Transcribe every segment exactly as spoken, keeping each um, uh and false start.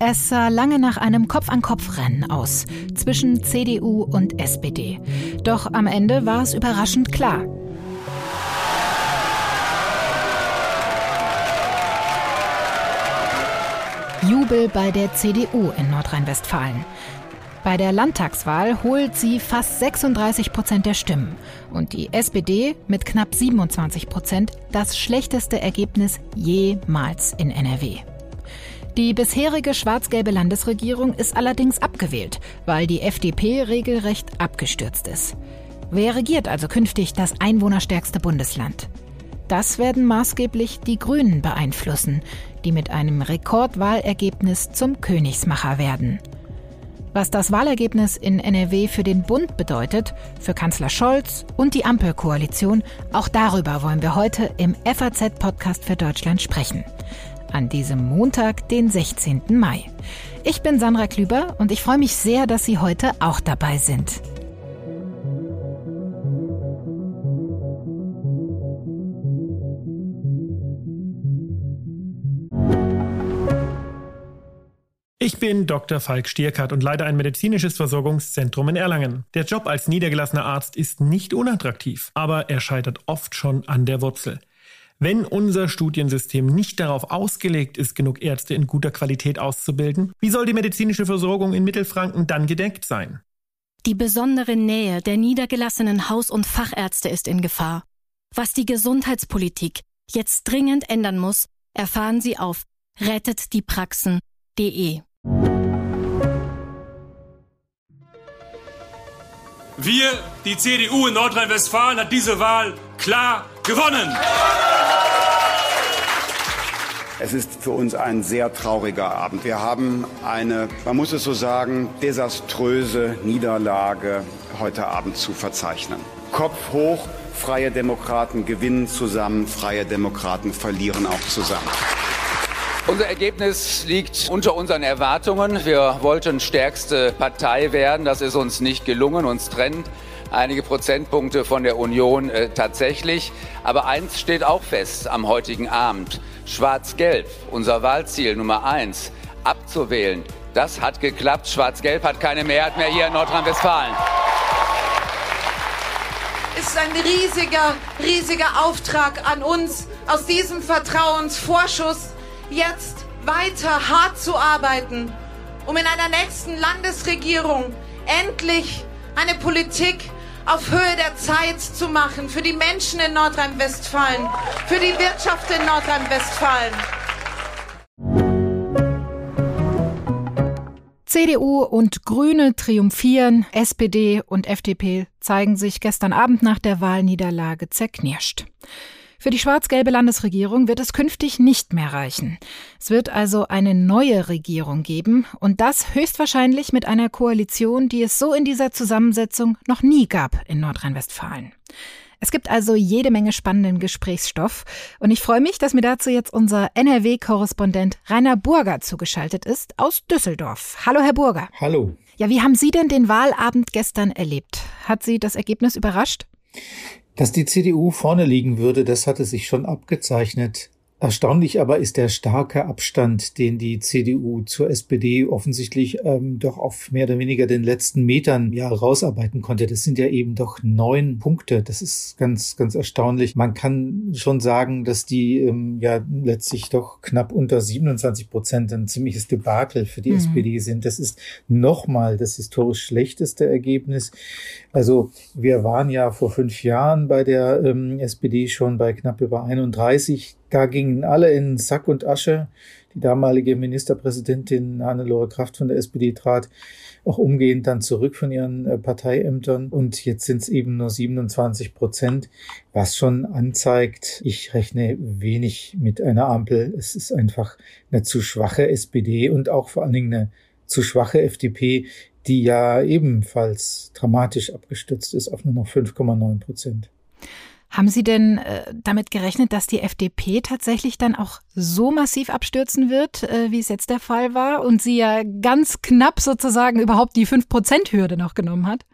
Es sah lange nach einem Kopf-an-Kopf-Rennen aus zwischen C D U und S P D. Doch am Ende war es überraschend klar. Jubel bei der C D U in Nordrhein-Westfalen. Bei der Landtagswahl holt sie fast sechsunddreißig Prozent der Stimmen und die S P D mit knapp siebenundzwanzig Prozent das schlechteste Ergebnis jemals in N R W. Die bisherige schwarz-gelbe Landesregierung ist allerdings abgewählt, weil die F D P regelrecht abgestürzt ist. Wer regiert also künftig das einwohnerstärkste Bundesland? Das werden maßgeblich die Grünen beeinflussen, die mit einem Rekordwahlergebnis zum Königsmacher werden. Was das Wahlergebnis in N R W für den Bund bedeutet, für Kanzler Scholz und die Ampelkoalition, auch darüber wollen wir heute im F A Z-Podcast für Deutschland sprechen. An diesem Montag, den sechzehnten Mai. Ich bin Sandra Klüber und ich freue mich sehr, dass Sie heute auch dabei sind. Ich bin Doktor Falk Stierkart und leite ein medizinisches Versorgungszentrum in Erlangen. Der Job als niedergelassener Arzt ist nicht unattraktiv, aber er scheitert oft schon an der Wurzel. Wenn unser Studiensystem nicht darauf ausgelegt ist, genug Ärzte in guter Qualität auszubilden, wie soll die medizinische Versorgung in Mittelfranken dann gedeckt sein? Die besondere Nähe der niedergelassenen Haus- und Fachärzte ist in Gefahr. Was die Gesundheitspolitik jetzt dringend ändern muss, erfahren Sie auf rettet die praxen punkt de. Wir, die C D U in Nordrhein-Westfalen, hat diese Wahl klar gewonnen. Es ist für uns ein sehr trauriger Abend. Wir haben eine, man muss es so sagen, desaströse Niederlage heute Abend zu verzeichnen. Kopf hoch, Freie Demokraten gewinnen zusammen, Freie Demokraten verlieren auch zusammen. Unser Ergebnis liegt unter unseren Erwartungen. Wir wollten stärkste Partei werden. Das ist uns nicht gelungen. Uns trennt einige Prozentpunkte von der Union äh, tatsächlich. Aber eins steht auch fest am heutigen Abend. Schwarz-Gelb, unser Wahlziel Nummer eins, abzuwählen. Das hat geklappt. Schwarz-Gelb hat keine Mehrheit mehr hier in Nordrhein-Westfalen. Es ist ein riesiger, riesiger Auftrag an uns, aus diesem Vertrauensvorschuss jetzt weiter hart zu arbeiten, um in einer nächsten Landesregierung endlich eine Politik auf Höhe der Zeit zu machen für die Menschen in Nordrhein-Westfalen, für die Wirtschaft in Nordrhein-Westfalen. C D U und Grüne triumphieren, S P D und F D P zeigen sich gestern Abend nach der Wahlniederlage zerknirscht. Für die schwarz-gelbe Landesregierung wird es künftig nicht mehr reichen. Es wird also eine neue Regierung geben und das höchstwahrscheinlich mit einer Koalition, die es so in dieser Zusammensetzung noch nie gab in Nordrhein-Westfalen. Es gibt also jede Menge spannenden Gesprächsstoff und ich freue mich, dass mir dazu jetzt unser N R W-Korrespondent Rainer Burger zugeschaltet ist aus Düsseldorf. Hallo, Herr Burger. Hallo. Ja, wie haben Sie denn den Wahlabend gestern erlebt? Hat Sie das Ergebnis überrascht? Dass die C D U vorne liegen würde, das hatte sich schon abgezeichnet. Erstaunlich aber ist der starke Abstand, den die C D U zur S P D offensichtlich ähm, doch auf mehr oder weniger den letzten Metern ja rausarbeiten konnte. Das sind ja eben doch neun Punkte. Das ist ganz, ganz erstaunlich. Man kann schon sagen, dass die ähm, ja letztlich doch knapp unter siebenundzwanzig Prozent ein ziemliches Debakel für die mhm. S P D sind. Das ist nochmal das historisch schlechteste Ergebnis. Also wir waren ja vor fünf Jahren bei der ähm, S P D schon bei knapp über einunddreißig. Da gingen alle in Sack und Asche. Die damalige Ministerpräsidentin Hannelore Kraft von der S P D trat auch umgehend dann zurück von ihren äh, Parteiämtern. Und jetzt sind es eben nur siebenundzwanzig Prozent, was schon anzeigt, ich rechne wenig mit einer Ampel. Es ist einfach eine zu schwache S P D und auch vor allen Dingen eine zu schwache F D P, die ja ebenfalls dramatisch abgestürzt ist auf nur noch fünf Komma neun Prozent. Haben Sie denn äh, damit gerechnet, dass die F D P tatsächlich dann auch so massiv abstürzen wird, äh, wie es jetzt der Fall war und sie ja ganz knapp sozusagen überhaupt die fünf Prozent Hürde noch genommen hat?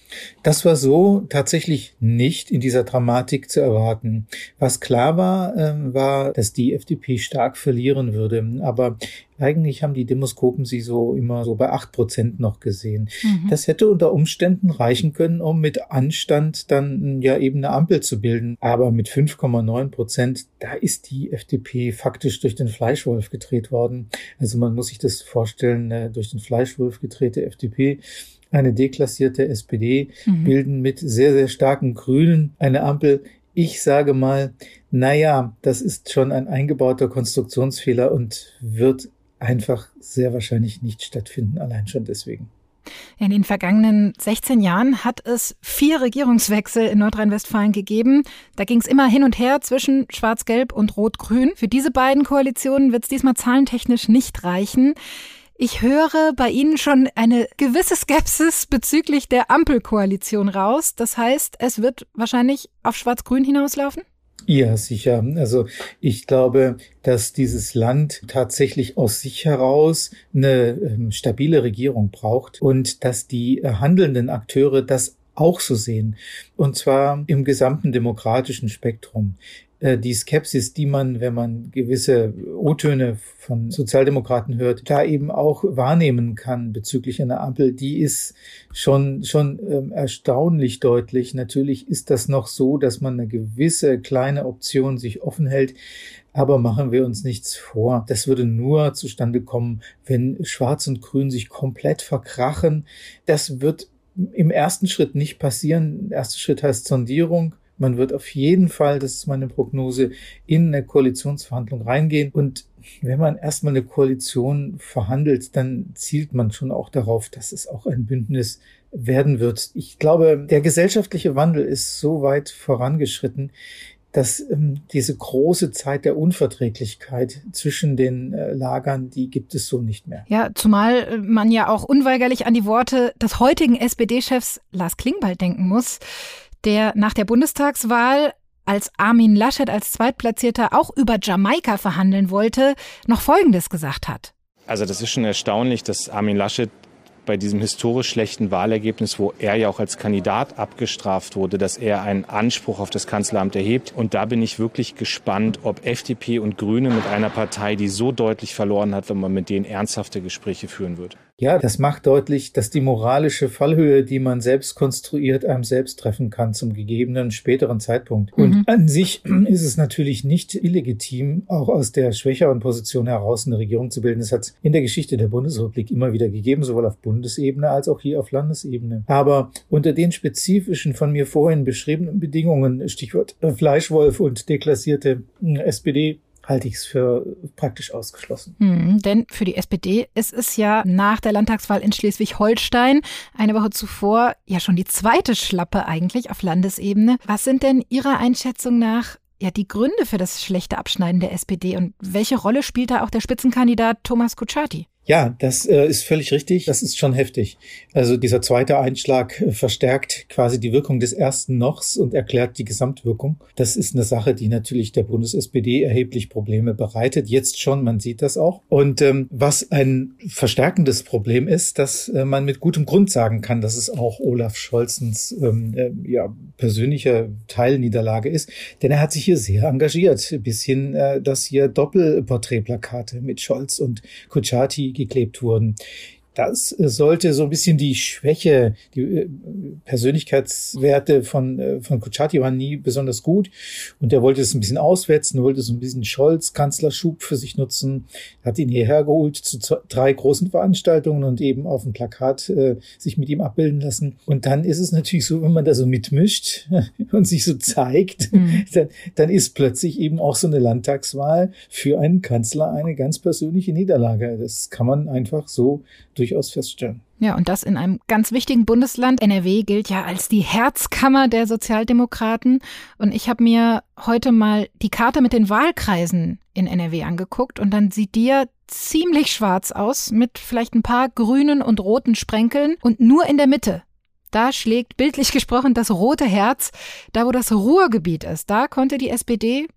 Das war so tatsächlich nicht in dieser Dramatik zu erwarten. Was klar war, äh, war, dass die F D P stark verlieren würde. Aber eigentlich haben die Demoskopen sie so immer so bei acht Prozent noch gesehen. Mhm. Das hätte unter Umständen reichen können, um mit Anstand dann ja eben eine Ampel zu bilden. Aber mit fünf Komma neun Prozent, da ist die F D P faktisch durch den Fleischwolf gedreht worden. Also man muss sich das vorstellen, äh, durch den Fleischwolf gedrehte F D P, eine deklassierte S P D, mhm. bilden mit sehr, sehr starken Grünen eine Ampel. Ich sage mal, naja, das ist schon ein eingebauter Konstruktionsfehler und wird einfach sehr wahrscheinlich nicht stattfinden, allein schon deswegen. In den vergangenen sechzehn Jahren hat es vier Regierungswechsel in Nordrhein-Westfalen gegeben. Da ging es immer hin und her zwischen Schwarz-Gelb und Rot-Grün. Für diese beiden Koalitionen wird es diesmal zahlentechnisch nicht reichen. Ich höre bei Ihnen schon eine gewisse Skepsis bezüglich der Ampelkoalition raus. Das heißt, es wird wahrscheinlich auf Schwarz-Grün hinauslaufen? Ja, sicher. Also ich glaube, dass dieses Land tatsächlich aus sich heraus eine ähm, stabile Regierung braucht und dass die äh, handelnden Akteure das auch so sehen. Und zwar im gesamten demokratischen Spektrum. Die Skepsis, die man, wenn man gewisse O-Töne von Sozialdemokraten hört, da eben auch wahrnehmen kann bezüglich einer Ampel, die ist schon schon ähm, erstaunlich deutlich. Natürlich ist das noch so, dass man eine gewisse kleine Option sich offen hält. Aber machen wir uns nichts vor. Das würde nur zustande kommen, wenn Schwarz und Grün sich komplett verkrachen. Das wird im ersten Schritt nicht passieren. Der erste Schritt heißt Sondierung. Man wird auf jeden Fall, das ist meine Prognose, in eine Koalitionsverhandlung reingehen. Und wenn man erstmal eine Koalition verhandelt, dann zielt man schon auch darauf, dass es auch ein Bündnis werden wird. Ich glaube, der gesellschaftliche Wandel ist so weit vorangeschritten, dass ähm, diese große Zeit der Unverträglichkeit zwischen den äh, Lagern, die gibt es so nicht mehr. Ja, zumal man ja auch unweigerlich an die Worte des heutigen S P D-Chefs Lars Klingbeil denken muss, der nach der Bundestagswahl, als Armin Laschet als Zweitplatzierter auch über Jamaika verhandeln wollte, noch Folgendes gesagt hat. Also das ist schon erstaunlich, dass Armin Laschet bei diesem historisch schlechten Wahlergebnis, wo er ja auch als Kandidat abgestraft wurde, dass er einen Anspruch auf das Kanzleramt erhebt. Und da bin ich wirklich gespannt, ob F D P und Grüne mit einer Partei, die so deutlich verloren hat, wenn man mit denen ernsthafte Gespräche führen wird. Ja, das macht deutlich, dass die moralische Fallhöhe, die man selbst konstruiert, einem selbst treffen kann zum gegebenen späteren Zeitpunkt. Mhm. Und an sich ist es natürlich nicht illegitim, auch aus der schwächeren Position heraus eine Regierung zu bilden. Das hat es in der Geschichte der Bundesrepublik immer wieder gegeben, sowohl auf Bundesebene als auch hier auf Landesebene. Aber unter den spezifischen, von mir vorhin beschriebenen Bedingungen, Stichwort Fleischwolf und deklassierte S P D, halte ich es für praktisch ausgeschlossen. Hm, denn für die S P D ist es ja nach der Landtagswahl in Schleswig-Holstein eine Woche zuvor ja schon die zweite Schlappe eigentlich auf Landesebene. Was sind denn Ihrer Einschätzung nach ja die Gründe für das schlechte Abschneiden der S P D und welche Rolle spielt da auch der Spitzenkandidat Thomas Kutschaty? Ja, das äh, ist völlig richtig. Das ist schon heftig. Also dieser zweite Einschlag äh, verstärkt quasi die Wirkung des ersten Nochs und erklärt die Gesamtwirkung. Das ist eine Sache, die natürlich der Bundes-S P D erheblich Probleme bereitet. Jetzt schon, man sieht das auch. Und ähm, was ein verstärkendes Problem ist, dass äh, man mit gutem Grund sagen kann, dass es auch Olaf Scholzens ähm, äh, ja, persönliche Teilniederlage ist. Denn er hat sich hier sehr engagiert, bis hin, äh, dass hier Doppelporträtplakate mit Scholz und Kutschaty geklebt wurden. Das sollte so ein bisschen die Schwäche, die Persönlichkeitswerte von, von Kutschaty waren nie besonders gut und er wollte es ein bisschen auswetzen, wollte so ein bisschen Scholz-Kanzlerschub für sich nutzen, hat ihn hierher geholt zu zwei, drei großen Veranstaltungen und eben auf dem Plakat äh, sich mit ihm abbilden lassen. Und dann ist es natürlich so, wenn man da so mitmischt und sich so zeigt, mhm. dann, dann ist plötzlich eben auch so eine Landtagswahl für einen Kanzler eine ganz persönliche Niederlage. Das kann man einfach so durchaus feststellen. Ja, und das in einem ganz wichtigen Bundesland. N R W gilt ja als die Herzkammer der Sozialdemokraten. Und ich habe mir heute mal die Karte mit den Wahlkreisen in N R W angeguckt. Und dann sieht die ja ziemlich schwarz aus, mit vielleicht ein paar grünen und roten Sprenkeln. Und nur in der Mitte, da schlägt bildlich gesprochen das rote Herz. Da, wo das Ruhrgebiet ist, da konnte die S P D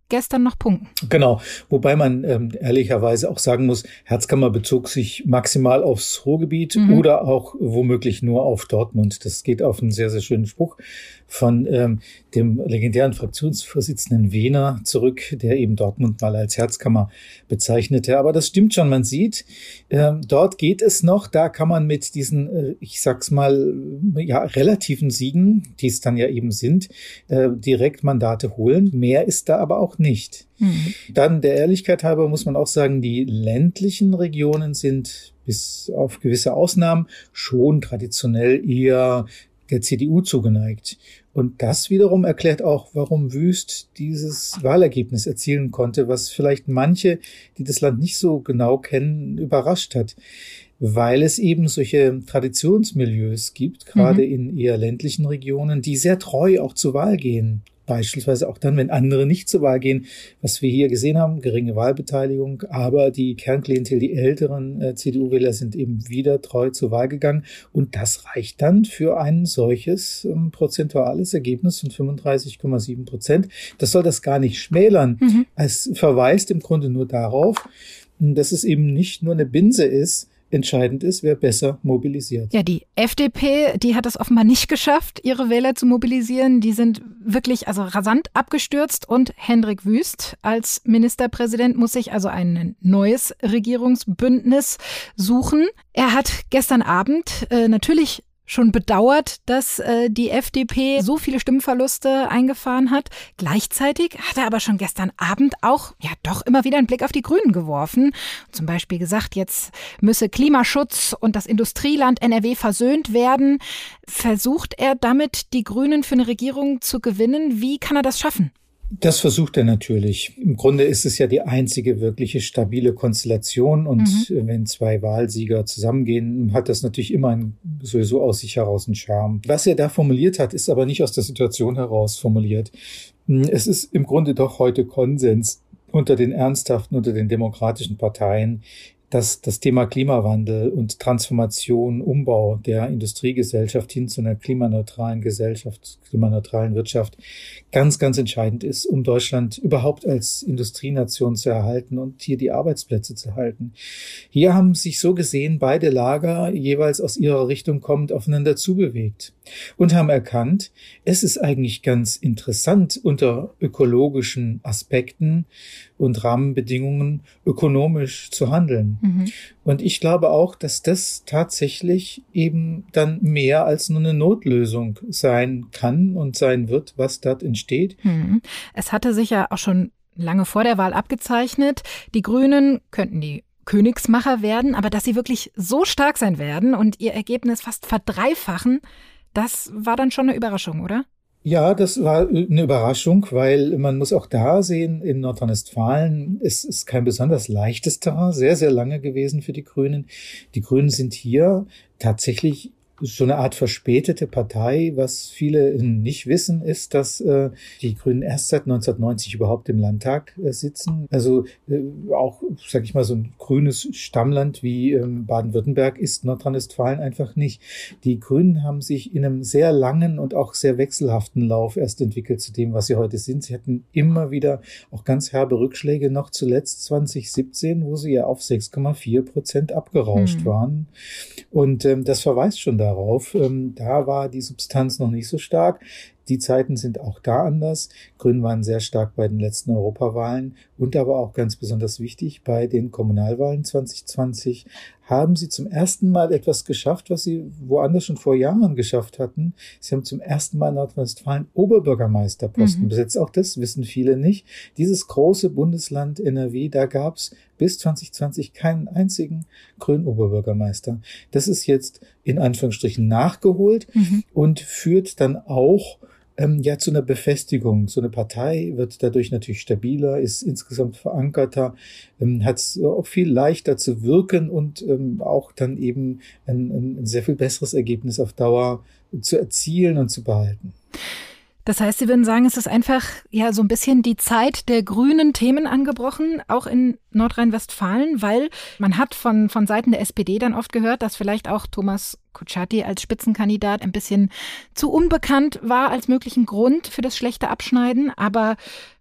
gestern noch punkten. Genau, wobei man ähm, ehrlicherweise auch sagen muss, Herzkammer bezog sich maximal aufs Ruhrgebiet mhm. oder auch womöglich nur auf Dortmund. Das geht auf einen sehr, sehr schönen Spruch von ähm, dem legendären Fraktionsvorsitzenden Wehner zurück, der eben Dortmund mal als Herzkammer bezeichnete. Aber das stimmt schon, man sieht, äh, dort geht es noch, da kann man mit diesen, äh, ich sag's mal, ja, relativen Siegen, die es dann ja eben sind, äh, direkt Mandate holen. Mehr ist da aber auch nicht. Mhm. Dann der Ehrlichkeit halber muss man auch sagen, die ländlichen Regionen sind bis auf gewisse Ausnahmen schon traditionell eher der C D U zugeneigt. Und das wiederum erklärt auch, warum Wüst dieses Wahlergebnis erzielen konnte, was vielleicht manche, die das Land nicht so genau kennen, überrascht hat. Weil es eben solche Traditionsmilieus gibt, gerade mhm. in eher ländlichen Regionen, die sehr treu auch zur Wahl gehen. Beispielsweise auch dann, wenn andere nicht zur Wahl gehen, was wir hier gesehen haben, geringe Wahlbeteiligung, aber die Kernklientel, die älteren äh, C D U-Wähler sind eben wieder treu zur Wahl gegangen und das reicht dann für ein solches ähm, prozentuales Ergebnis von fünfunddreißig Komma sieben Prozent. Das soll das gar nicht schmälern. Mhm. Es verweist im Grunde nur darauf, dass es eben nicht nur eine Binse ist. Entscheidend ist, wer besser mobilisiert. Ja, die F D P, die hat es offenbar nicht geschafft, ihre Wähler zu mobilisieren. Die sind wirklich also rasant abgestürzt und Hendrik Wüst als Ministerpräsident muss sich also ein neues Regierungsbündnis suchen. Er hat gestern Abend äh, natürlich schon bedauert, dass äh, die F D P so viele Stimmenverluste eingefahren hat. Gleichzeitig hat er aber schon gestern Abend auch ja doch immer wieder einen Blick auf die Grünen geworfen. Zum Beispiel gesagt, jetzt müsse Klimaschutz und das Industrieland N R W versöhnt werden. Versucht er damit, die Grünen für eine Regierung zu gewinnen? Wie kann er das schaffen? Das versucht er natürlich. Im Grunde ist es ja die einzige wirkliche stabile Konstellation und mhm. wenn zwei Wahlsieger zusammengehen, hat das natürlich immer ein, sowieso aus sich heraus einen Charme. Was er da formuliert hat, ist aber nicht aus der Situation heraus formuliert. Es ist im Grunde doch heute Konsens unter den ernsthaften, unter den demokratischen Parteien, dass das Thema Klimawandel und Transformation, Umbau der Industriegesellschaft hin zu einer klimaneutralen Gesellschaft, klimaneutralen Wirtschaft ganz, ganz entscheidend ist, um Deutschland überhaupt als Industrienation zu erhalten und hier die Arbeitsplätze zu halten. Hier haben sich so gesehen beide Lager jeweils aus ihrer Richtung kommend aufeinander zubewegt und haben erkannt, es ist eigentlich ganz interessant, unter ökologischen Aspekten und Rahmenbedingungen ökonomisch zu handeln. Mhm. Und ich glaube auch, dass das tatsächlich eben dann mehr als nur eine Notlösung sein kann und sein wird, was dort entsteht. Mhm. Es hatte sich ja auch schon lange vor der Wahl abgezeichnet, die Grünen könnten die Königsmacher werden, aber dass sie wirklich so stark sein werden und ihr Ergebnis fast verdreifachen, das war dann schon eine Überraschung, oder? Ja, das war eine Überraschung, weil man muss auch da sehen, in Nordrhein-Westfalen ist es kein besonders leichtes Terrain, sehr, sehr lange gewesen für die Grünen. Die Grünen sind hier tatsächlich so eine Art verspätete Partei. Was viele nicht wissen, ist, dass äh, die Grünen erst seit neunzehnhundertneunzig überhaupt im Landtag äh, sitzen. Also äh, auch, sag ich mal, so ein grünes Stammland wie ähm, Baden-Württemberg ist Nordrhein-Westfalen einfach nicht. Die Grünen haben sich in einem sehr langen und auch sehr wechselhaften Lauf erst entwickelt zu dem, was sie heute sind. Sie hatten immer wieder auch ganz herbe Rückschläge, noch zuletzt zwanzig siebzehn, wo sie ja auf sechs Komma vier Prozent abgerauscht mhm. waren. Und ähm, das verweist schon darauf. Darauf. Ähm, da war die Substanz noch nicht so stark. Die Zeiten sind auch da anders. Grünen waren sehr stark bei den letzten Europawahlen und aber auch ganz besonders wichtig bei den Kommunalwahlen zwanzig zwanzig haben sie zum ersten Mal etwas geschafft, was sie woanders schon vor Jahren geschafft hatten. Sie haben zum ersten Mal in Nordrhein-Westfalen Oberbürgermeisterposten mhm. besetzt. Auch das wissen viele nicht. Dieses große Bundesland N R W, da gab es bis zwanzig zwanzig keinen einzigen grünen Oberbürgermeister. Das ist jetzt in Anführungsstrichen nachgeholt mhm. und führt dann auch ähm, ja zu einer Befestigung. So eine Partei wird dadurch natürlich stabiler, ist insgesamt verankerter, ähm, hat es auch viel leichter zu wirken und ähm, auch dann eben ein, ein sehr viel besseres Ergebnis auf Dauer zu erzielen und zu behalten. Das heißt, Sie würden sagen, es ist einfach ja so ein bisschen die Zeit der grünen Themen angebrochen, auch in Nordrhein-Westfalen, weil man hat von von Seiten der S P D dann oft gehört, dass vielleicht auch Thomas Kutschaty als Spitzenkandidat ein bisschen zu unbekannt war als möglichen Grund für das schlechte Abschneiden. Aber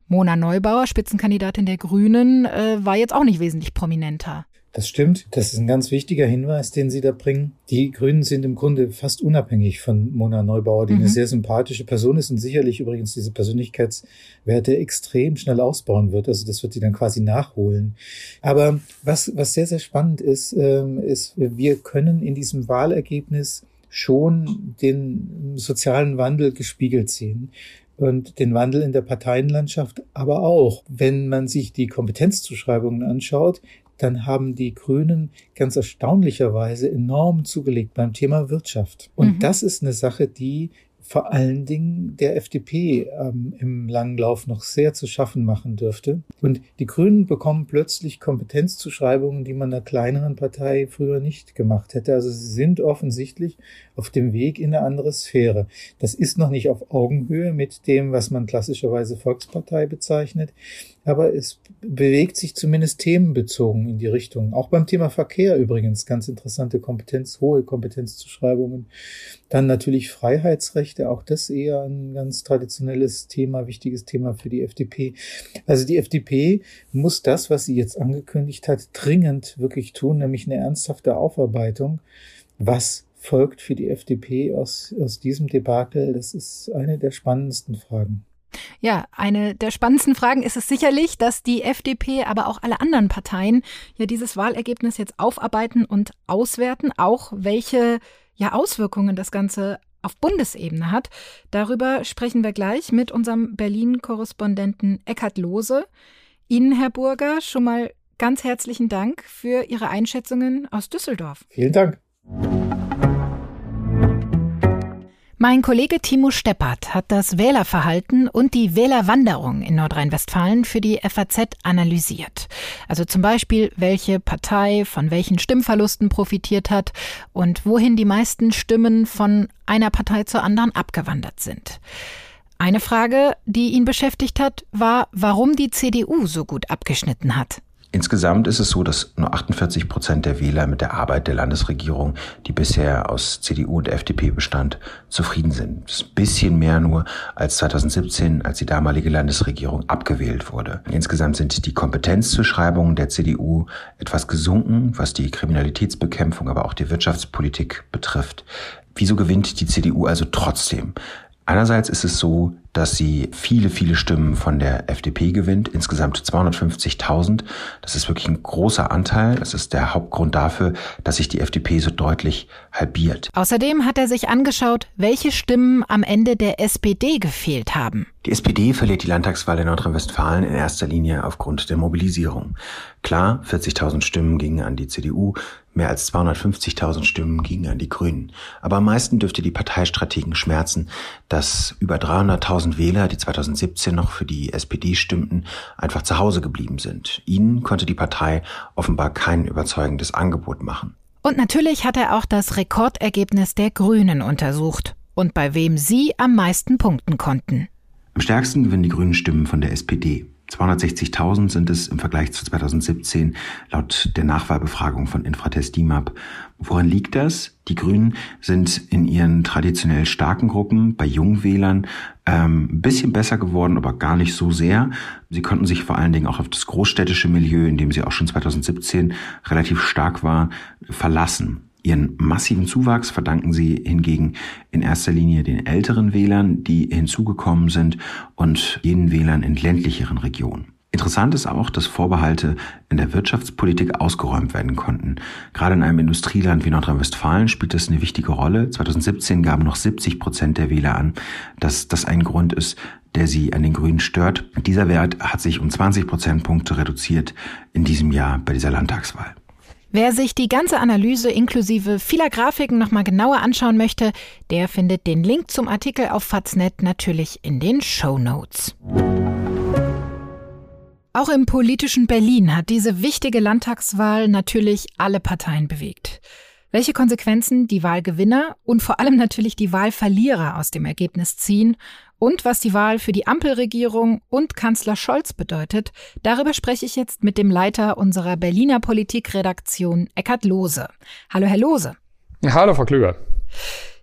Mona Neubauer, Spitzenkandidatin der Grünen, äh, war jetzt auch nicht wesentlich prominenter. Das stimmt. Das ist ein ganz wichtiger Hinweis, den Sie da bringen. Die Grünen sind im Grunde fast unabhängig von Mona Neubauer, die mhm. eine sehr sympathische Person ist und sicherlich übrigens diese Persönlichkeitswerte extrem schnell ausbauen wird. Also das wird sie dann quasi nachholen. Aber was, was sehr, sehr spannend ist, ähm, ist, wir können in diesem Wahlergebnis schon den sozialen Wandel gespiegelt sehen. Und den Wandel in der Parteienlandschaft aber auch. Wenn man sich die Kompetenzzuschreibungen anschaut, dann haben die Grünen ganz erstaunlicherweise enorm zugelegt beim Thema Wirtschaft. Und mhm. das ist eine Sache, die vor allen Dingen der F D P ähm, im langen Lauf noch sehr zu schaffen machen dürfte. Und die Grünen bekommen plötzlich Kompetenzzuschreibungen, die man einer kleineren Partei früher nicht gemacht hätte. Also sie sind offensichtlich auf dem Weg in eine andere Sphäre. Das ist noch nicht auf Augenhöhe mit dem, was man klassischerweise Volkspartei bezeichnet, aber es bewegt sich zumindest themenbezogen in die Richtung. Auch beim Thema Verkehr übrigens ganz interessante Kompetenz, hohe Kompetenzzuschreibungen. Dann natürlich Freiheitsrechte, auch das eher ein ganz traditionelles Thema, wichtiges Thema für die F D P. Also die F D P muss das, was sie jetzt angekündigt hat, dringend wirklich tun, nämlich eine ernsthafte Aufarbeitung. Was folgt für die F D P aus, aus diesem Debakel? Das ist eine der spannendsten Fragen. Ja, eine der spannendsten Fragen ist es sicherlich, dass die F D P, aber auch alle anderen Parteien ja dieses Wahlergebnis jetzt aufarbeiten und auswerten, auch welche ja Auswirkungen das Ganze auf Bundesebene hat. Darüber sprechen wir gleich mit unserem Berlin-Korrespondenten Eckhard Lohse. Ihnen, Herr Burger, schon mal ganz herzlichen Dank für Ihre Einschätzungen aus Düsseldorf. Vielen Dank. Mein Kollege Timo Steppert hat das Wählerverhalten und die Wählerwanderung in Nordrhein-Westfalen für die F A Z analysiert. Also zum Beispiel, welche Partei von welchen Stimmverlusten profitiert hat und wohin die meisten Stimmen von einer Partei zur anderen abgewandert sind. Eine Frage, die ihn beschäftigt hat, war, warum die C D U so gut abgeschnitten hat. Insgesamt ist es so, dass nur achtundvierzig Prozent der Wähler mit der Arbeit der Landesregierung, die bisher aus C D U und F D P bestand, zufrieden sind. Das ist ein bisschen mehr nur als zweitausendsiebzehn, als die damalige Landesregierung abgewählt wurde. Insgesamt sind die Kompetenzzuschreibungen der C D U etwas gesunken, was die Kriminalitätsbekämpfung, aber auch die Wirtschaftspolitik betrifft. Wieso gewinnt die C D U also trotzdem? Einerseits ist es so, dass sie viele, viele Stimmen von der F D P gewinnt, insgesamt zweihundertfünfzigtausend. Das ist wirklich ein großer Anteil. Das ist der Hauptgrund dafür, dass sich die F D P so deutlich halbiert. Außerdem hat er sich angeschaut, welche Stimmen am Ende der S P D gefehlt haben. Die S P D verliert die Landtagswahl in Nordrhein-Westfalen in erster Linie aufgrund der Mobilisierung. Klar, vierzigtausend Stimmen gingen an die C D U, mehr als zweihundertfünfzigtausend Stimmen gingen an die Grünen. Aber am meisten dürfte die Parteistrategen schmerzen, dass über dreihunderttausend Wähler, die zweitausendsiebzehn noch für die S P D stimmten, einfach zu Hause geblieben sind. Ihnen konnte die Partei offenbar kein überzeugendes Angebot machen. Und natürlich hat er auch das Rekordergebnis der Grünen untersucht und bei wem sie am meisten punkten konnten. Am stärksten gewinnen die Grünen Stimmen von der S P D. zweihundertsechzigtausend sind es im Vergleich zu zweitausendsiebzehn laut der Nachwahlbefragung von Infratest D I M A P. Woran liegt das? Die Grünen sind in ihren traditionell starken Gruppen bei Jungwählern ähm, ein bisschen besser geworden, aber gar nicht so sehr. Sie konnten sich vor allen Dingen auch auf das großstädtische Milieu, in dem sie auch schon zweitausendsiebzehn relativ stark war, verlassen. Ihren massiven Zuwachs verdanken sie hingegen in erster Linie den älteren Wählern, die hinzugekommen sind, und jenen Wählern in ländlicheren Regionen. Interessant ist auch, dass Vorbehalte in der Wirtschaftspolitik ausgeräumt werden konnten. Gerade in einem Industrieland wie Nordrhein-Westfalen spielt das eine wichtige Rolle. zweitausendsiebzehn gaben noch siebzig Prozent der Wähler an, dass das ein Grund ist, der sie an den Grünen stört. Dieser Wert hat sich um zwanzig Prozentpunkte reduziert in diesem Jahr bei dieser Landtagswahl. Wer sich die ganze Analyse inklusive vieler Grafiken nochmal genauer anschauen möchte, der findet den Link zum Artikel auf Faznet natürlich in den Shownotes. Auch im politischen Berlin hat diese wichtige Landtagswahl natürlich alle Parteien bewegt. Welche Konsequenzen die Wahlgewinner und vor allem natürlich die Wahlverlierer aus dem Ergebnis ziehen und was die Wahl für die Ampelregierung und Kanzler Scholz bedeutet, darüber spreche ich jetzt mit dem Leiter unserer Berliner Politikredaktion, Eckhard Lohse. Hallo, Herr Lohse. Hallo, Frau Klüger.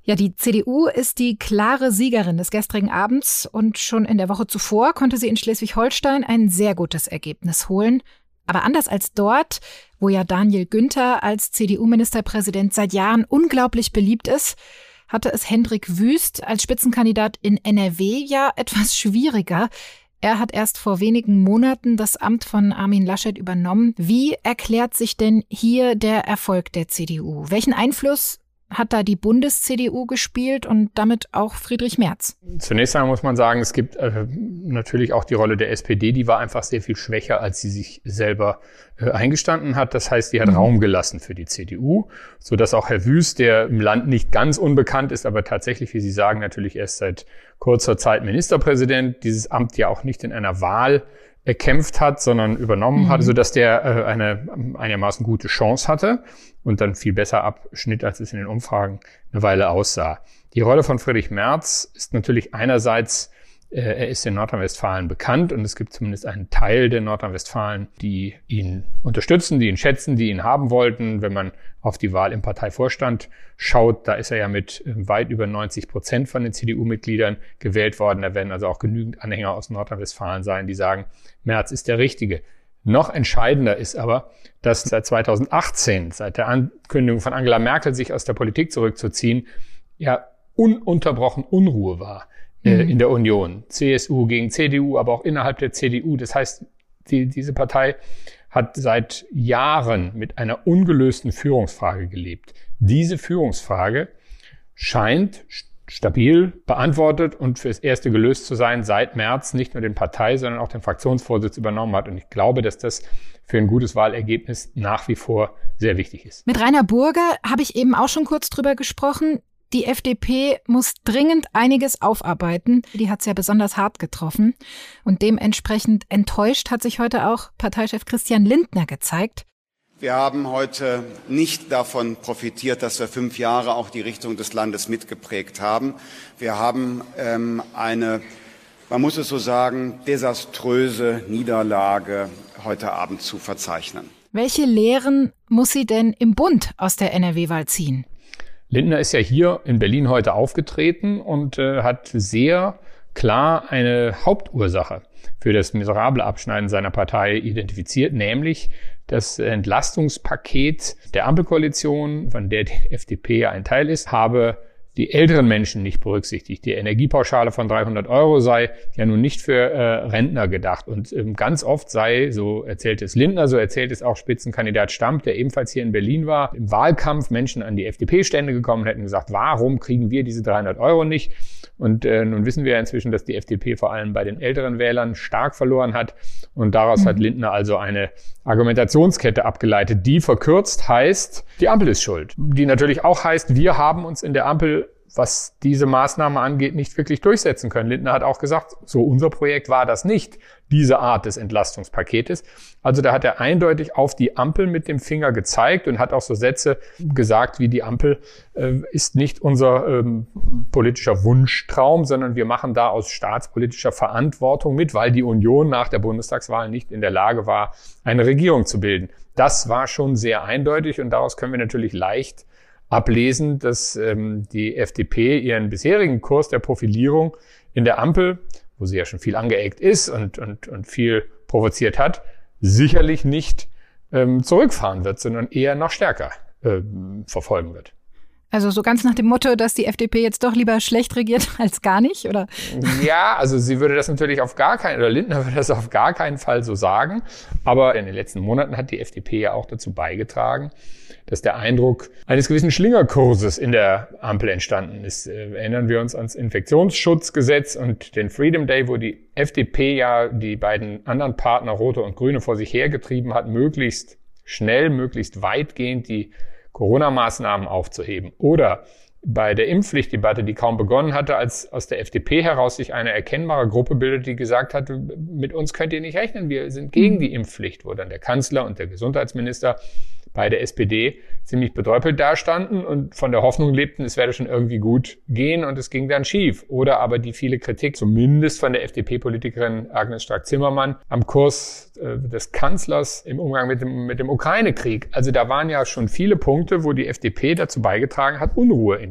Ja, die C D U ist die klare Siegerin des gestrigen Abends und schon in der Woche zuvor konnte sie in Schleswig-Holstein ein sehr gutes Ergebnis holen. Aber anders als dort, wo ja Daniel Günther als C D U-Ministerpräsident seit Jahren unglaublich beliebt ist, hatte es Hendrik Wüst als Spitzenkandidat in N R W ja etwas schwieriger. Er hat erst vor wenigen Monaten das Amt von Armin Laschet übernommen. Wie erklärt sich denn hier der Erfolg der C D U? Welchen Einfluss hat da die Bundes-C D U gespielt und damit auch Friedrich Merz? Zunächst einmal muss man sagen, es gibt äh, natürlich auch die Rolle der S P D, die war einfach sehr viel schwächer, als sie sich selber äh, eingestanden hat. Das heißt, die hat mhm. Raum gelassen für die C D U, sodass auch Herr Wüst, der im Land nicht ganz unbekannt ist, aber tatsächlich, wie Sie sagen, natürlich erst seit kurzer Zeit Ministerpräsident, dieses Amt ja auch nicht in einer Wahl erkämpft hat, sondern übernommen mhm. hat, sodass der äh, eine einigermaßen gute Chance hatte und dann viel besser abschnitt, als es in den Umfragen eine Weile aussah. Die Rolle von Friedrich Merz ist natürlich einerseits, äh, er ist in Nordrhein-Westfalen bekannt und es gibt zumindest einen Teil der Nordrhein-Westfalen, die ihn unterstützen, die ihn schätzen, die ihn haben wollten. Wenn man auf die Wahl im Parteivorstand schaut, da ist er ja mit weit über neunzig Prozent von den C D U-Mitgliedern gewählt worden. Da werden also auch genügend Anhänger aus Nordrhein-Westfalen sein, die sagen, Merz ist der Richtige. Noch entscheidender ist aber, dass seit zweitausendachtzehn, seit der Ankündigung von Angela Merkel, sich aus der Politik zurückzuziehen, ja ununterbrochen Unruhe war äh, mhm. in der Union. C S U gegen C D U, aber auch innerhalb der C D U. Das heißt, die, diese Partei hat seit Jahren mit einer ungelösten Führungsfrage gelebt. Diese Führungsfrage scheint stabil beantwortet und fürs Erste gelöst zu sein, seit Merz nicht nur den Partei-, sondern auch den Fraktionsvorsitz übernommen hat. Und ich glaube, dass das für ein gutes Wahlergebnis nach wie vor sehr wichtig ist. Mit Rainer Burger habe ich eben auch schon kurz drüber gesprochen. Die F D P muss dringend einiges aufarbeiten. Die hat es ja besonders hart getroffen. Und dementsprechend enttäuscht hat sich heute auch Parteichef Christian Lindner gezeigt. Wir haben heute nicht davon profitiert, dass wir fünf Jahre auch die Richtung des Landes mitgeprägt haben. Wir haben ähm, eine, man muss es so sagen, desaströse Niederlage heute Abend zu verzeichnen. Welche Lehren muss sie denn im Bund aus der N R W-Wahl ziehen? Lindner ist ja hier in Berlin heute aufgetreten und äh, hat sehr klar eine Hauptursache für das miserable Abschneiden seiner Partei identifiziert, nämlich das Entlastungspaket der Ampelkoalition, von der die F D P ja ein Teil ist, habe die älteren Menschen nicht berücksichtigt. Die Energiepauschale von dreihundert Euro sei ja nun nicht für äh, Rentner gedacht. Und ähm, ganz oft sei, so erzählt es Lindner, so erzählt es auch Spitzenkandidat Stamp, der ebenfalls hier in Berlin war, im Wahlkampf Menschen an die F D P-Stände gekommen und hätten gesagt, warum kriegen wir diese dreihundert Euro nicht? Und äh, nun wissen wir ja inzwischen, dass die F D P vor allem bei den älteren Wählern stark verloren hat. Und daraus mhm. hat Lindner also eine Argumentationskette abgeleitet, die verkürzt heißt, die Ampel ist schuld. Die natürlich auch heißt, wir haben uns in der Ampel, was diese Maßnahme angeht, nicht wirklich durchsetzen können. Lindner hat auch gesagt, so unser Projekt war das nicht, diese Art des Entlastungspaketes. Also da hat er eindeutig auf die Ampel mit dem Finger gezeigt und hat auch so Sätze gesagt wie, die Ampel äh, ist nicht unser ähm, politischer Wunschtraum, sondern wir machen da aus staatspolitischer Verantwortung mit, weil die Union nach der Bundestagswahl nicht in der Lage war, eine Regierung zu bilden. Das war schon sehr eindeutig und daraus können wir natürlich leicht ablesen, dass ähm, die F D P ihren bisherigen Kurs der Profilierung in der Ampel, wo sie ja schon viel angeeckt ist und, und, und viel provoziert hat, sicherlich nicht ähm, zurückfahren wird, sondern eher noch stärker ähm, verfolgen wird. Also so ganz nach dem Motto, dass die F D P jetzt doch lieber schlecht regiert als gar nicht, oder? Ja, also sie würde das natürlich auf gar keinen, oder Lindner würde das auf gar keinen Fall so sagen. Aber in den letzten Monaten hat die F D P ja auch dazu beigetragen, dass der Eindruck eines gewissen Schlingerkurses in der Ampel entstanden ist. Äh, erinnern wir uns ans Infektionsschutzgesetz und den Freedom Day, wo die F D P ja die beiden anderen Partner, Rote und Grüne, vor sich hergetrieben hat, möglichst schnell, möglichst weitgehend die Corona-Maßnahmen aufzuheben. Oder bei der Impfpflichtdebatte, die kaum begonnen hatte, als aus der F D P heraus sich eine erkennbare Gruppe bildet, die gesagt hat, mit uns könnt ihr nicht rechnen, wir sind gegen die Impfpflicht, wo dann der Kanzler und der Gesundheitsminister bei der S P D ziemlich bedröppelt dastanden und von der Hoffnung lebten, es werde schon irgendwie gut gehen und es ging dann schief. Oder aber die viele Kritik, zumindest von der F D P-Politikerin Agnes Strack-Zimmermann, am Kurs äh, des Kanzlers im Umgang mit dem, mit dem Ukraine-Krieg. Also da waren ja schon viele Punkte, wo die F D P dazu beigetragen hat, Unruhe in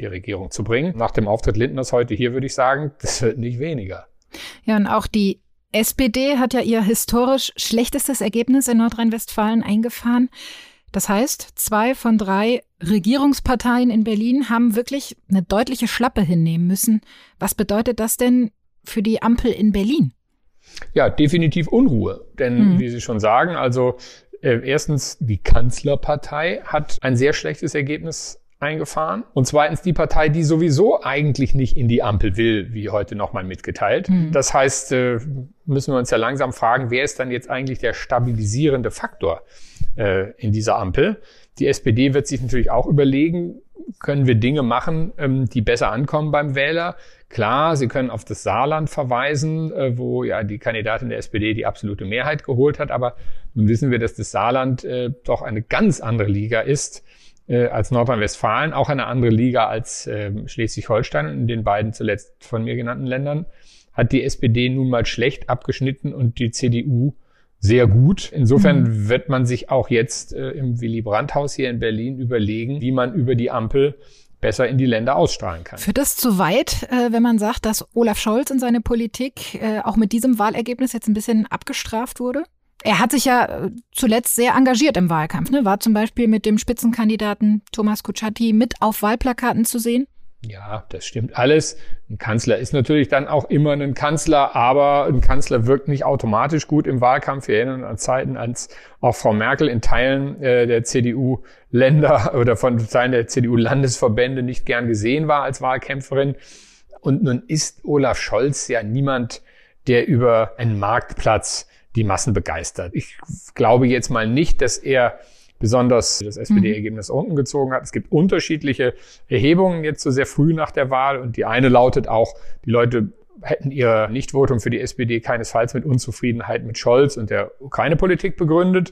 die Regierung zu bringen. Nach dem Auftritt Lindners heute hier würde ich sagen, das wird nicht weniger. Ja, und auch die S P D hat ja ihr historisch schlechtestes Ergebnis in Nordrhein-Westfalen eingefahren. Das heißt, zwei von drei Regierungsparteien in Berlin haben wirklich eine deutliche Schlappe hinnehmen müssen. Was bedeutet das denn für die Ampel in Berlin? Ja, definitiv Unruhe. Denn, mhm. wie Sie schon sagen, also äh, erstens, die Kanzlerpartei hat ein sehr schlechtes Ergebnis eingefahren. Und zweitens die Partei, die sowieso eigentlich nicht in die Ampel will, wie heute nochmal mitgeteilt. Mhm. Das heißt, äh, müssen wir uns ja langsam fragen, wer ist dann jetzt eigentlich der stabilisierende Faktor äh, in dieser Ampel? Die S P D wird sich natürlich auch überlegen, können wir Dinge machen, ähm, die besser ankommen beim Wähler? Klar, sie können auf das Saarland verweisen, äh, wo ja die Kandidatin der S P D die absolute Mehrheit geholt hat. Aber nun wissen wir, dass das Saarland äh, doch eine ganz andere Liga ist äh, als Nordrhein-Westfalen, auch eine andere Liga als äh, Schleswig-Holstein. Und in den beiden zuletzt von mir genannten Ländern hat die S P D nun mal schlecht abgeschnitten und die C D U sehr gut. Insofern mhm. wird man sich auch jetzt äh, im Willy-Brandt-Haus hier in Berlin überlegen, wie man über die Ampel besser in die Länder ausstrahlen kann. Führt das zu weit, äh, wenn man sagt, dass Olaf Scholz in seine Politik äh, auch mit diesem Wahlergebnis jetzt ein bisschen abgestraft wurde? Er hat sich ja äh, zuletzt sehr engagiert im Wahlkampf, ne? War zum Beispiel mit dem Spitzenkandidaten Thomas Kutschaty mit auf Wahlplakaten zu sehen. Ja, das stimmt alles. Ein Kanzler ist natürlich dann auch immer ein Kanzler, aber ein Kanzler wirkt nicht automatisch gut im Wahlkampf. Wir erinnern uns an Zeiten, als auch Frau Merkel in Teilen äh, der C D U-Länder oder von Teilen der C D U-Landesverbände nicht gern gesehen war als Wahlkämpferin. Und nun ist Olaf Scholz ja niemand, der über einen Marktplatz die Massen begeistert. Ich glaube jetzt mal nicht, dass er besonders das S P D-Ergebnis mhm. unten gezogen hat. Es gibt unterschiedliche Erhebungen jetzt so sehr früh nach der Wahl und die eine lautet auch, die Leute hätten ihr Nichtvotum für die S P D keinesfalls mit Unzufriedenheit mit Scholz und der Ukraine-Politik begründet.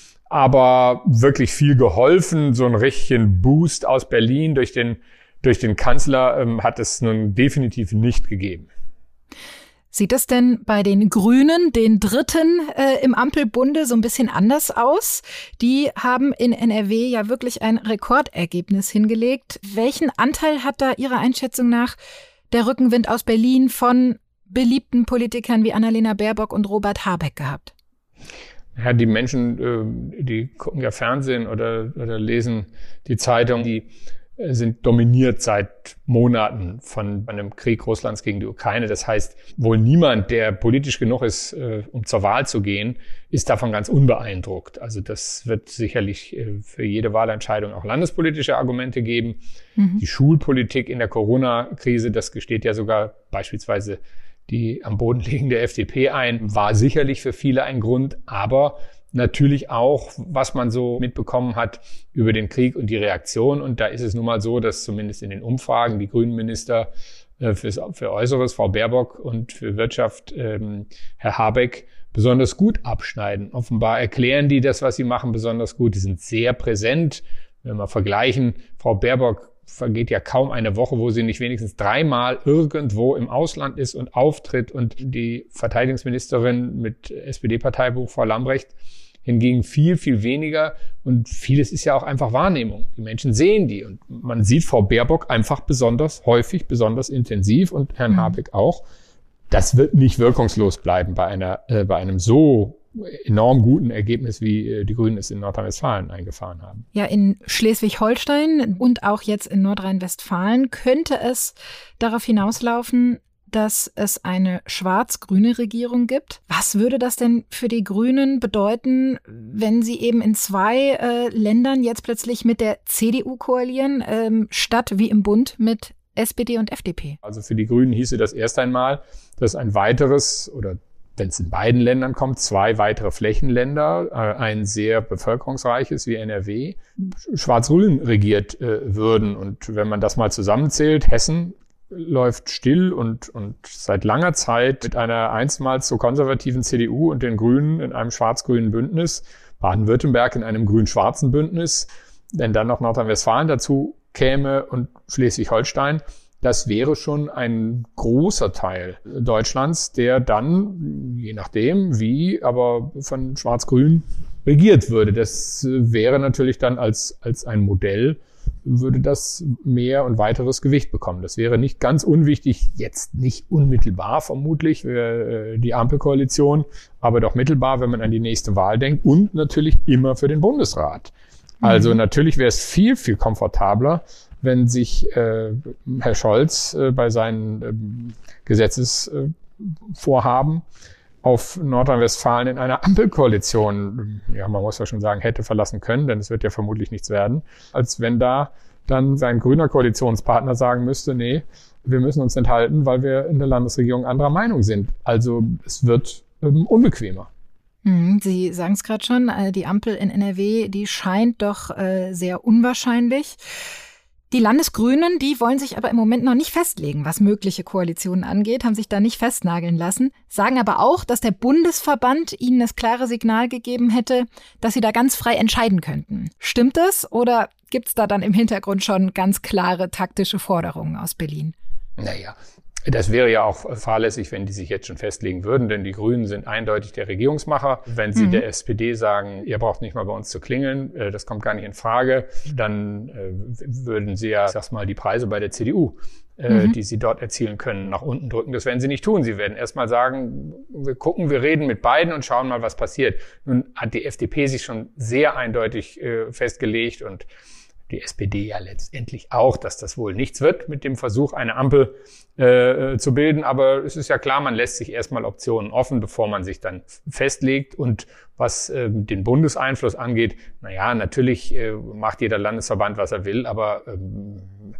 Aber wirklich viel geholfen, so ein richtigen Boost aus Berlin durch den, durch den Kanzler ähm, hat es nun definitiv nicht gegeben. Sieht es denn bei den Grünen, den Dritten äh, im Ampelbunde, so ein bisschen anders aus? Die haben in N R W ja wirklich ein Rekordergebnis hingelegt. Welchen Anteil hat da Ihrer Einschätzung nach der Rückenwind aus Berlin von beliebten Politikern wie Annalena Baerbock und Robert Habeck gehabt? Ja, die Menschen, die gucken ja Fernsehen oder, oder lesen die Zeitung, die sind dominiert seit Monaten von einem Krieg Russlands gegen die Ukraine. Das heißt, wohl niemand, der politisch genug ist, um zur Wahl zu gehen, ist davon ganz unbeeindruckt. Also das wird sicherlich für jede Wahlentscheidung auch landespolitische Argumente geben. Mhm. Die Schulpolitik in der Corona-Krise, das gesteht ja sogar beispielsweise die am Boden liegende F D P ein, war sicherlich für viele ein Grund, aber natürlich auch, was man so mitbekommen hat über den Krieg und die Reaktion. Und da ist es nun mal so, dass zumindest in den Umfragen die grünen Minister äh, fürs, für Äußeres, Frau Baerbock, und für Wirtschaft, ähm, Herr Habeck, besonders gut abschneiden. Offenbar erklären die das, was sie machen, besonders gut. Die sind sehr präsent. Wenn wir vergleichen, Frau Baerbock vergeht ja kaum eine Woche, wo sie nicht wenigstens dreimal irgendwo im Ausland ist und auftritt. Und die Verteidigungsministerin mit S P D-Parteibuch, Frau Lambrecht, hingegen viel, viel weniger. Und vieles ist ja auch einfach Wahrnehmung. Die Menschen sehen die. Und man sieht Frau Baerbock einfach besonders häufig, besonders intensiv und Herrn mhm. Habeck auch. Das wird nicht wirkungslos bleiben bei einer, äh, bei einem so enorm guten Ergebnis, wie äh, die Grünen es in Nordrhein-Westfalen eingefahren haben. Ja, in Schleswig-Holstein und auch jetzt in Nordrhein-Westfalen könnte es darauf hinauslaufen, dass es eine schwarz-grüne Regierung gibt. Was würde das denn für die Grünen bedeuten, wenn sie eben in zwei äh, Ländern jetzt plötzlich mit der C D U koalieren, ähm, statt wie im Bund mit S P D und F D P? Also für die Grünen hieße das erst einmal, dass ein weiteres oder wenn es in beiden Ländern kommt, zwei weitere Flächenländer, äh, ein sehr bevölkerungsreiches wie N R W, schwarz-grün regiert äh, würden. Und wenn man das mal zusammenzählt, Hessen läuft still und, und seit langer Zeit mit einer einstmals so konservativen C D U und den Grünen in einem schwarz-grünen Bündnis, Baden-Württemberg in einem grün-schwarzen Bündnis, wenn dann noch Nordrhein-Westfalen dazu käme und Schleswig-Holstein, das wäre schon ein großer Teil Deutschlands, der dann, je nachdem wie, aber von Schwarz-Grün regiert würde. Das wäre natürlich dann als, als ein Modell würde das mehr und weiteres Gewicht bekommen. Das wäre nicht ganz unwichtig, jetzt nicht unmittelbar vermutlich für die Ampelkoalition, aber doch mittelbar, wenn man an die nächste Wahl denkt und natürlich immer für den Bundesrat. Also mhm. natürlich wäre es viel, viel komfortabler, wenn sich äh, Herr Scholz äh, bei seinen äh, Gesetzesvorhaben äh, auf Nordrhein-Westfalen in einer Ampelkoalition, ja, man muss ja schon sagen, hätte verlassen können, denn es wird ja vermutlich nichts werden, als wenn da dann sein grüner Koalitionspartner sagen müsste, nee, wir müssen uns enthalten, weil wir in der Landesregierung anderer Meinung sind. Also es wird ähm, unbequemer. Sie sagen es gerade schon, die Ampel in N R W, die scheint doch äh, sehr unwahrscheinlich. Die Landesgrünen, die wollen sich aber im Moment noch nicht festlegen, was mögliche Koalitionen angeht, haben sich da nicht festnageln lassen, sagen aber auch, dass der Bundesverband ihnen das klare Signal gegeben hätte, dass sie da ganz frei entscheiden könnten. Stimmt das oder gibt's da dann im Hintergrund schon ganz klare taktische Forderungen aus Berlin? Naja, das wäre ja auch fahrlässig, wenn die sich jetzt schon festlegen würden, denn die Grünen sind eindeutig der Regierungsmacher. Wenn sie mhm. der S P D sagen, ihr braucht nicht mal bei uns zu klingeln, das kommt gar nicht in Frage, dann würden sie ja, ich sag's mal, die Preise bei der C D U, mhm. die sie dort erzielen können, nach unten drücken. Das werden sie nicht tun. Sie werden erstmal sagen, wir gucken, wir reden mit beiden und schauen mal, was passiert. Nun hat die F D P sich schon sehr eindeutig festgelegt und die S P D ja letztendlich auch, dass das wohl nichts wird mit dem Versuch, eine Ampel äh, zu bilden. Aber es ist ja klar, man lässt sich erstmal Optionen offen, bevor man sich dann festlegt. Und was äh, den Bundeseinfluss angeht, naja, natürlich äh, macht jeder Landesverband, was er will, aber ähm,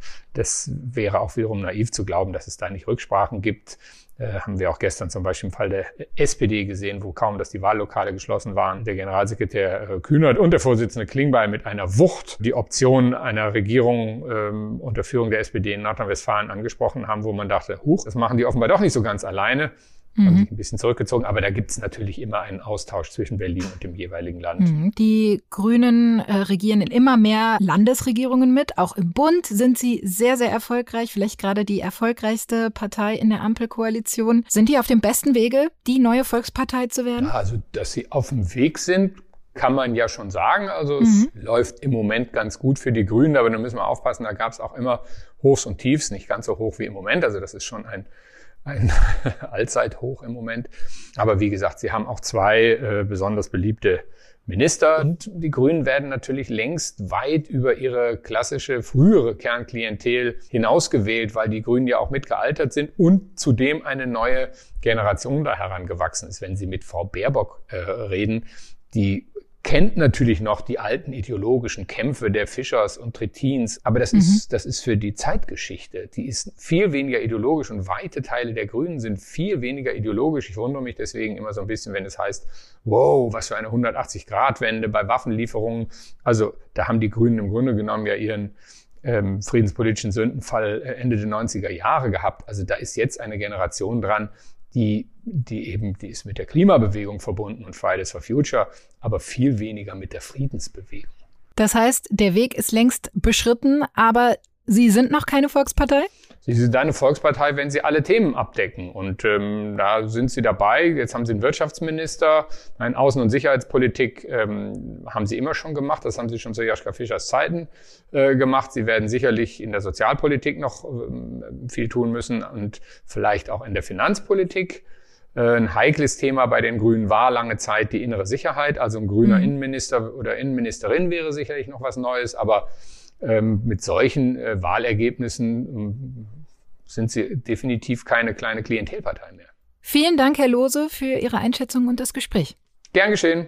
das wäre auch wiederum naiv zu glauben, dass es da nicht Rücksprachen gibt. Äh, haben wir auch gestern zum Beispiel im Fall der S P D gesehen, wo kaum, dass die Wahllokale geschlossen waren, der Generalsekretär äh, Kühnert und der Vorsitzende Klingbeil mit einer Wucht die Option einer Regierung ähm, unter Führung der S P D in Nordrhein-Westfalen angesprochen haben, wo man dachte, huch, das machen die offenbar doch nicht so ganz alleine. Mhm. Haben sich ein bisschen zurückgezogen, aber da gibt es natürlich immer einen Austausch zwischen Berlin und dem jeweiligen Land. Die Grünen äh, regieren in immer mehr Landesregierungen mit. Auch im Bund sind sie sehr, sehr erfolgreich. Vielleicht gerade die erfolgreichste Partei in der Ampelkoalition. Sind die auf dem besten Wege, die neue Volkspartei zu werden? Ja, also, dass sie auf dem Weg sind, kann man ja schon sagen. Also mhm. es läuft im Moment ganz gut für die Grünen, aber da müssen wir aufpassen, da gab es auch immer Hochs und Tiefs, nicht ganz so hoch wie im Moment. Also das ist schon ein ein Allzeithoch im Moment. Aber wie gesagt, sie haben auch zwei äh, besonders beliebte Minister. Und die Grünen werden natürlich längst weit über ihre klassische frühere Kernklientel hinausgewählt, weil die Grünen ja auch mitgealtert sind und zudem eine neue Generation da herangewachsen ist. Wenn Sie mit Frau Baerbock äh, reden, die kennt natürlich noch die alten ideologischen Kämpfe der Fischers und Trittins, aber das mhm. ist das ist für die Zeitgeschichte. Die ist viel weniger ideologisch und weite Teile der Grünen sind viel weniger ideologisch. Ich wundere mich deswegen immer so ein bisschen, wenn es heißt, wow, was für eine hundertachtzig-Grad-Wende bei Waffenlieferungen. Also da haben die Grünen im Grunde genommen ja ihren ähm, friedenspolitischen Sündenfall Ende der neunziger Jahre gehabt. Also da ist jetzt eine Generation dran, die, die eben, die ist mit der Klimabewegung verbunden und Fridays for Future, aber viel weniger mit der Friedensbewegung. Das heißt, der Weg ist längst beschritten, aber Sie sind noch keine Volkspartei? Sie sind eine Volkspartei, wenn Sie alle Themen abdecken. Und ähm, da sind Sie dabei. Jetzt haben Sie einen Wirtschaftsminister. Nein, Außen- und Sicherheitspolitik ähm, haben Sie immer schon gemacht. Das haben Sie schon zu Joschka Fischers Zeiten äh, gemacht. Sie werden sicherlich in der Sozialpolitik noch ähm, viel tun müssen und vielleicht auch in der Finanzpolitik. Äh, ein heikles Thema bei den Grünen war lange Zeit die innere Sicherheit. Also ein grüner mhm. Innenminister oder Innenministerin wäre sicherlich noch was Neues. Aber Ähm, mit solchen äh, Wahlergebnissen ähm, sind Sie definitiv keine kleine Klientelpartei mehr. Vielen Dank, Herr Lohse, für Ihre Einschätzung und das Gespräch. Gern geschehen.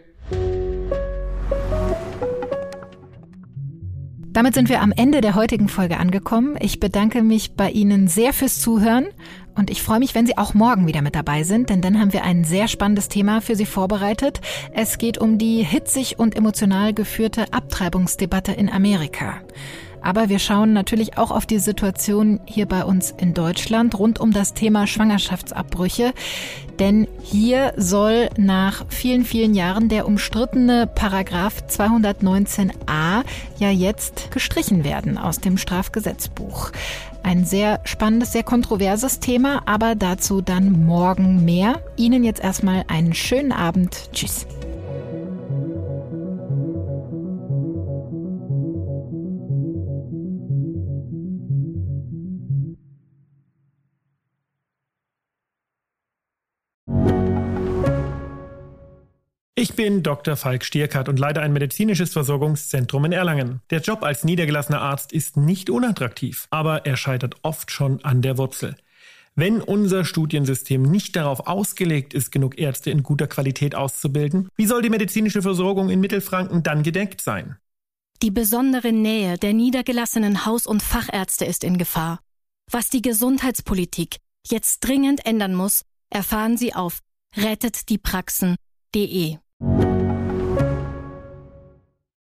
Damit sind wir am Ende der heutigen Folge angekommen. Ich bedanke mich bei Ihnen sehr fürs Zuhören und ich freue mich, wenn Sie auch morgen wieder mit dabei sind, denn dann haben wir ein sehr spannendes Thema für Sie vorbereitet. Es geht um die hitzig und emotional geführte Abtreibungsdebatte in Amerika. Aber wir schauen natürlich auch auf die Situation hier bei uns in Deutschland rund um das Thema Schwangerschaftsabbrüche. Denn hier soll nach vielen, vielen Jahren der umstrittene Paragraph zweihundertneunzehn a ja jetzt gestrichen werden aus dem Strafgesetzbuch. Ein sehr spannendes, sehr kontroverses Thema, aber dazu dann morgen mehr. Ihnen jetzt erstmal einen schönen Abend. Tschüss. Ich bin Doktor Falk Stierkart und leite ein medizinisches Versorgungszentrum in Erlangen. Der Job als niedergelassener Arzt ist nicht unattraktiv, aber er scheitert oft schon an der Wurzel. Wenn unser Studiensystem nicht darauf ausgelegt ist, genug Ärzte in guter Qualität auszubilden, wie soll die medizinische Versorgung in Mittelfranken dann gedeckt sein? Die besondere Nähe der niedergelassenen Haus- und Fachärzte ist in Gefahr. Was die Gesundheitspolitik jetzt dringend ändern muss, erfahren Sie auf rettet die praxen punkt de.